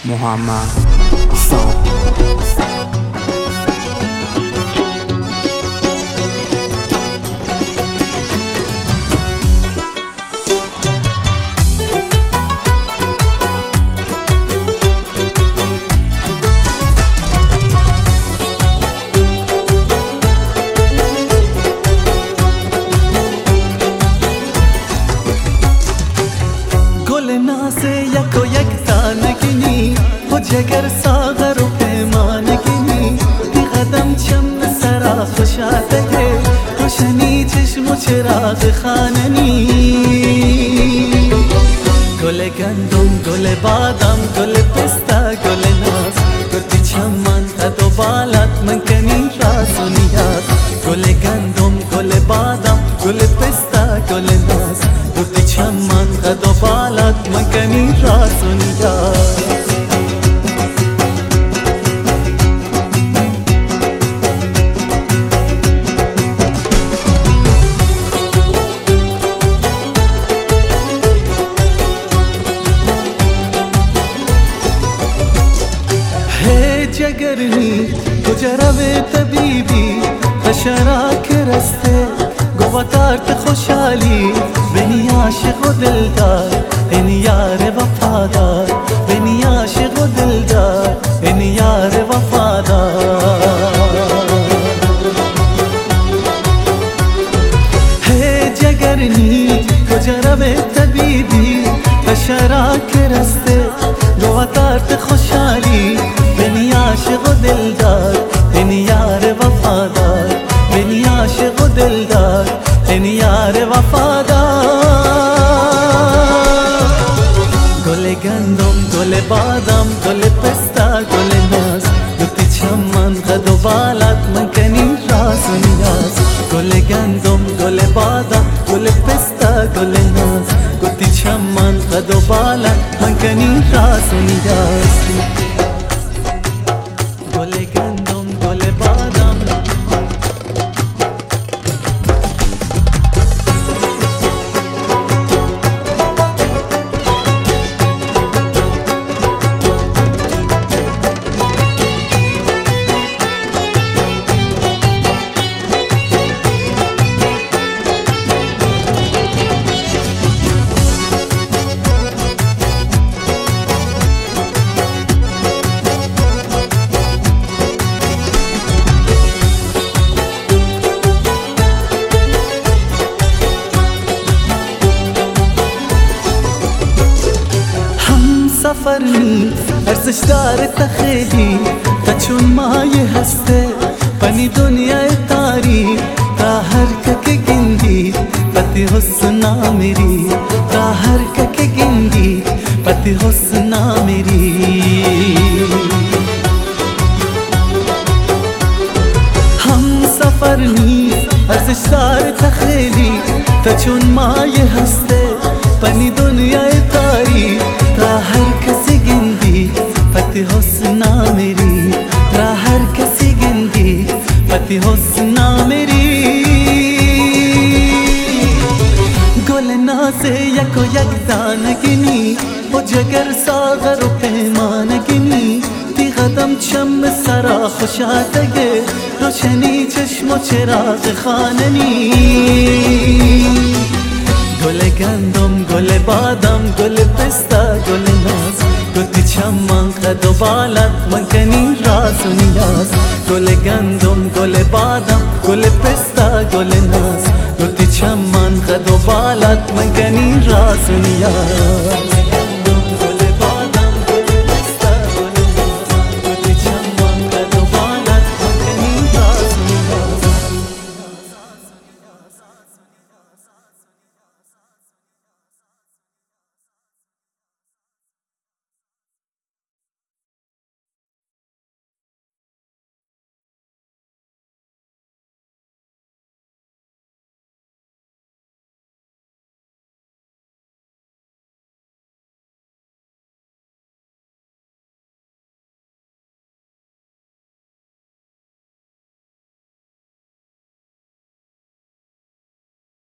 محمد صاحب. یک و یک تانگینی و جگر ساغر و پیمانگینی بی قدم چم سرا خوشاتگه روشنی چشم و چراغ خاننی گل گندم گل بادم گل پستا گل ناز گل چمن قد و بالات من کنی راز و نیاز گل گندم گل بادم گل پستا گل ناز گل چمن قد و بالات من کنی راز و نیاز جگرنی کجا روی طبیبی بشراک رسته گواتارت خوشحالی بینی عاشق و دلدار این یار وفادار بینی عاشق و دلدار این یار وفادار ہے جگرنی کجا روی طبیبی بشراک رسته گواتارت خوشحالی بینی عاشق و دلدار این یار وفادار بینی عاشق و دلدار این یار وفادار گل گندم گل بادم گل پستا گل ناز دوتی چمن قد و بالات من کنی راز و نیاز گل گندم گل بادم گل پستا گل ناز دوتی چمن قد و بالات من کنی راز و نیاز گل گندم گل بادم سفر نیست ارزش داره خیلی تا چون مایه هسته پنی دنیای تاریک تا هر که گندی پتی حسنا میری تا هر که گندی پتی حسنا میری هم سفر نیست ارزش داره خیلی تا چون مایه هسته پنی دنیای تاریک را هر کسی گندی پتی حسنا میری را هر کسی گندی پتی حسنا میری گل ناز یک و یک دانگینی و جگر ساغر و پیمانگینی بی قدم چم سرا خوشاتگه روشنی چشم و چراغ خاننی گل گندم گل بادم گل پستا گل ناز گل چمن قد و بالات من کنی راز و نیاز گل گندم گل بادم گل پستا گل ناز گل چمن قد و بالات من کنی راز و نیاز